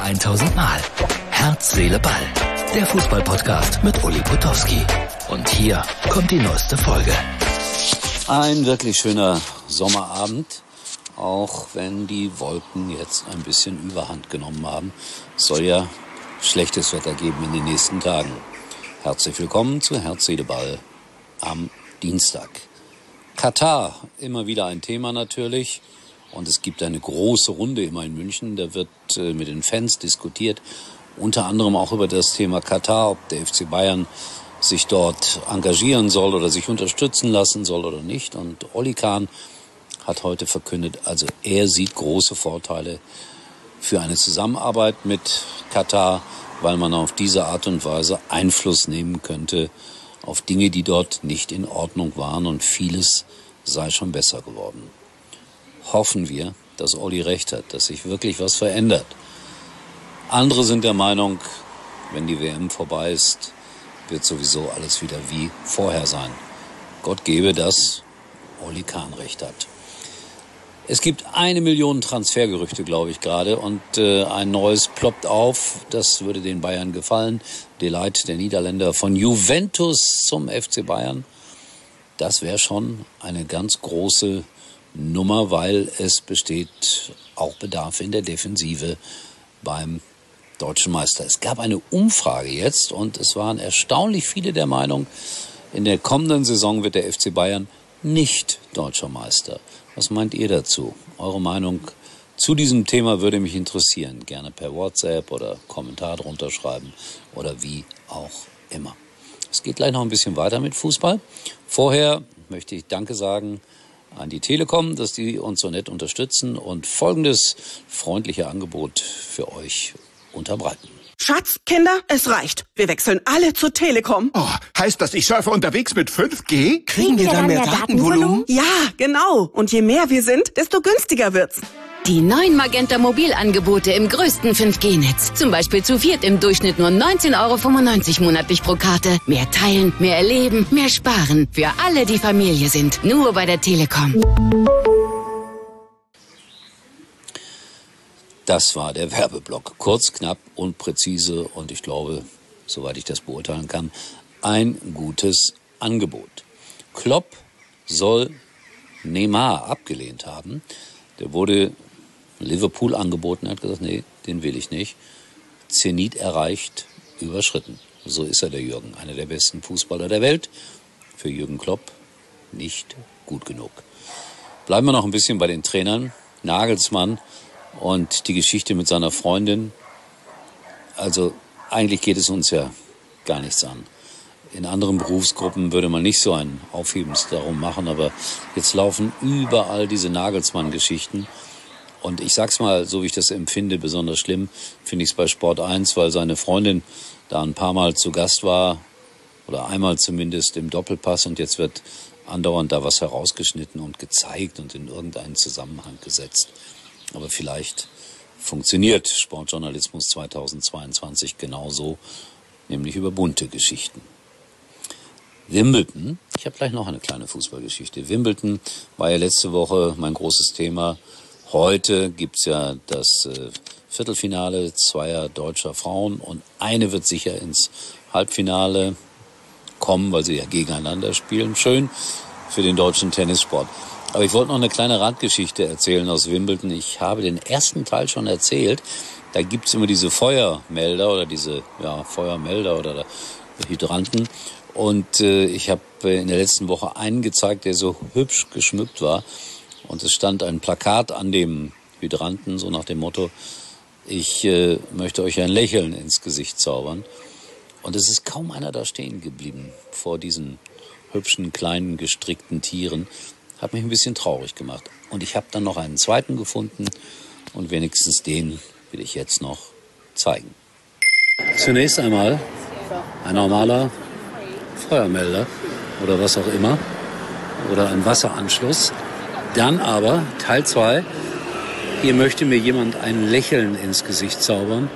1000 Mal. Herz, Seele, Ball. Der Fußball-Podcast mit Uli Potowski. Und hier kommt die neueste Folge. Ein wirklich schöner Sommerabend, auch wenn die Wolken jetzt ein bisschen Überhand genommen haben. Es soll ja schlechtes Wetter geben in den nächsten Tagen. Herzlich willkommen zu Herz, Seele, Ball am Dienstag. Katar, immer wieder ein Thema natürlich. Und es gibt eine große Runde immer in München. Da wird mit den Fans diskutiert. Unter anderem auch über das Thema Katar, ob der FC Bayern sich dort engagieren soll oder sich unterstützen lassen soll oder nicht. Und Oli Kahn hat heute verkündet, also er sieht große Vorteile für eine Zusammenarbeit mit Katar, weil man auf diese Art und Weise Einfluss nehmen könnte auf Dinge, die dort nicht in Ordnung waren, und vieles sei schon besser geworden. Hoffen wir, dass Olli recht hat, dass sich wirklich was verändert. Andere sind der Meinung, wenn die WM vorbei ist, wird sowieso alles wieder wie vorher sein. Gott gebe, dass Oli Kahn recht hat. Es gibt 1 Million Transfergerüchte, glaube ich, gerade, und ein neues ploppt auf. Das würde den Bayern gefallen. De Ligt, der Niederländer, von Juventus zum FC Bayern. Das wäre schon eine ganz große Nummer, weil es besteht auch Bedarf in der Defensive beim deutschen Meister. Es gab eine Umfrage jetzt und es waren erstaunlich viele der Meinung, in der kommenden Saison wird der FC Bayern nicht deutscher Meister. Was meint ihr dazu? Eure Meinung zu diesem Thema würde mich interessieren. Gerne per WhatsApp oder Kommentar drunter schreiben oder wie auch immer. Es geht gleich noch ein bisschen weiter mit Fußball. Vorher möchte ich Danke sagen an die Telekom, dass die uns so nett unterstützen und folgendes freundliche Angebot für euch unterbreiten. Schatz, Kinder, es reicht. Wir wechseln alle zur Telekom. Oh, heißt das, ich surfe unterwegs mit 5G? Kriegen wir dann mehr Datenvolumen? Ja, genau. Und je mehr wir sind, desto günstiger wird's. Die neuen Magenta Mobilangebote im größten 5G-Netz. Zum Beispiel zu viert im Durchschnitt nur 19,95 € monatlich pro Karte. Mehr teilen, mehr erleben, mehr sparen. Für alle, die Familie sind. Nur bei der Telekom. Das war der Werbeblock. Kurz, knapp und präzise und ich glaube, soweit ich das beurteilen kann, ein gutes Angebot. Klopp soll Neymar abgelehnt haben. Der wurde Liverpool angeboten, er hat gesagt, nee, den will ich nicht. Zenit erreicht, überschritten. So ist er, der Jürgen, einer der besten Fußballer der Welt. Für Jürgen Klopp nicht gut genug. Bleiben wir noch ein bisschen bei den Trainern. Nagelsmann und die Geschichte mit seiner Freundin. Also eigentlich geht es uns ja gar nichts an. In anderen Berufsgruppen würde man nicht so ein Aufhebens darum machen, aber jetzt laufen überall diese Nagelsmann-Geschichten. Und ich sag's mal, so wie ich das empfinde, besonders schlimm finde ich es bei Sport 1, weil seine Freundin da ein paar Mal zu Gast war, oder einmal zumindest im Doppelpass, und jetzt wird andauernd da was herausgeschnitten und gezeigt und in irgendeinen Zusammenhang gesetzt. Aber vielleicht funktioniert Sportjournalismus 2022 genauso, nämlich über bunte Geschichten. Wimbledon, ich habe gleich noch eine kleine Fußballgeschichte. Wimbledon war ja letzte Woche mein großes Thema. Heute gibt's ja das Viertelfinale zweier deutscher Frauen und eine wird sicher ins Halbfinale kommen, weil sie ja gegeneinander spielen. Schön für den deutschen Tennissport. Aber ich wollte noch eine kleine Randgeschichte erzählen aus Wimbledon. Ich habe den ersten Teil schon erzählt. Da gibt's immer diese Feuermelder oder Feuermelder oder Hydranten. Und ich habe in der letzten Woche einen gezeigt, der so hübsch geschmückt war. Und es stand ein Plakat an dem Hydranten, so nach dem Motto, ich möchte euch ein Lächeln ins Gesicht zaubern. Und es ist kaum einer da stehen geblieben vor diesen hübschen, kleinen, gestrickten Tieren. Hat mich ein bisschen traurig gemacht. Und ich habe dann noch einen zweiten gefunden und wenigstens den will ich jetzt noch zeigen. Zunächst einmal ein normaler Feuermelder oder was auch immer oder ein Wasseranschluss. Dann aber Teil 2. Hier möchte mir jemand ein Lächeln ins Gesicht zaubern.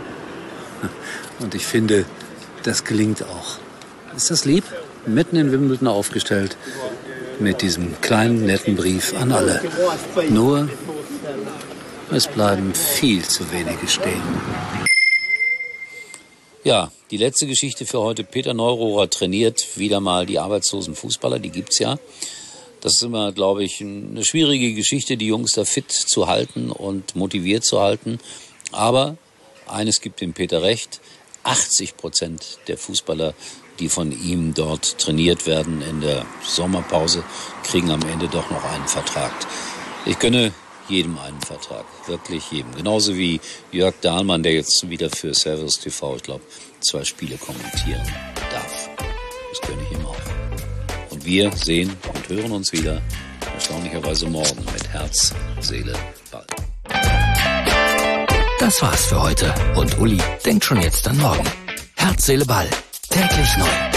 Und ich finde, das gelingt auch. Ist das lieb? Mitten in Wimbledon aufgestellt. Mit diesem kleinen, netten Brief an alle. Nur, es bleiben viel zu wenige stehen. Ja, die letzte Geschichte für heute. Peter Neururer trainiert wieder mal die arbeitslosen Fußballer, die gibt's ja. Das ist immer, glaube ich, eine schwierige Geschichte, die Jungs da fit zu halten und motiviert zu halten. Aber eines gibt dem Peter recht, 80% der Fußballer, die von ihm dort trainiert werden in der Sommerpause, kriegen am Ende doch noch einen Vertrag. Ich gönne jedem einen Vertrag, wirklich jedem. Genauso wie Jörg Dahlmann, der jetzt wieder für Servus TV, ich glaube, 2 Spiele kommentieren darf. Das gönne ich ihm auch. Und wir sehen und hören uns wieder, erstaunlicherweise morgen, mit Herz, Seele, Ball. Das war's für heute. Und Uli denkt schon jetzt an morgen. Herz, Seele, Ball. Täglich neu.